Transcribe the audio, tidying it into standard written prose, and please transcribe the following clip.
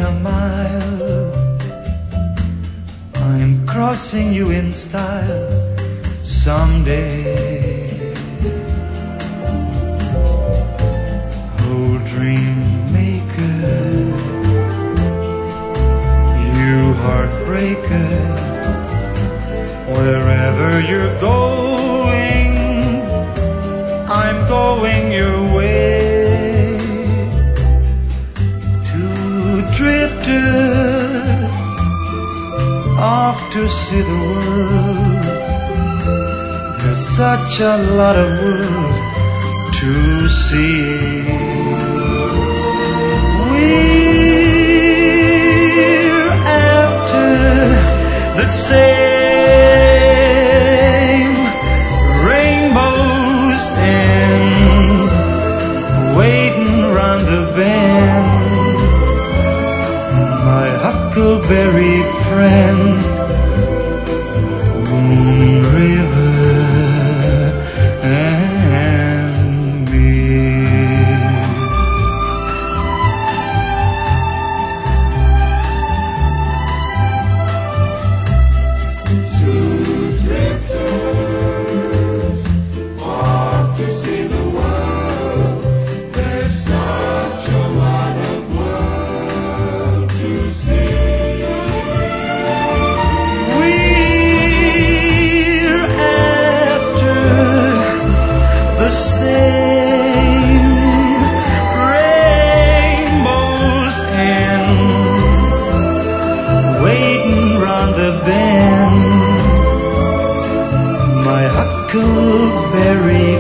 a mile. I'm crossing you in style someday. Oh, dream maker, you heartbreaker, wherever you're going, I'm going your way. Two drifters off to see the world. There's such a lot of world to see. We're after the same rainbows and waiting round the bend. My huckleberry friend, Moon River and me. Two drifters off to see the world. There's such a lot of world to see. We're after the same rainbows and waiting round the bend. My huckleberry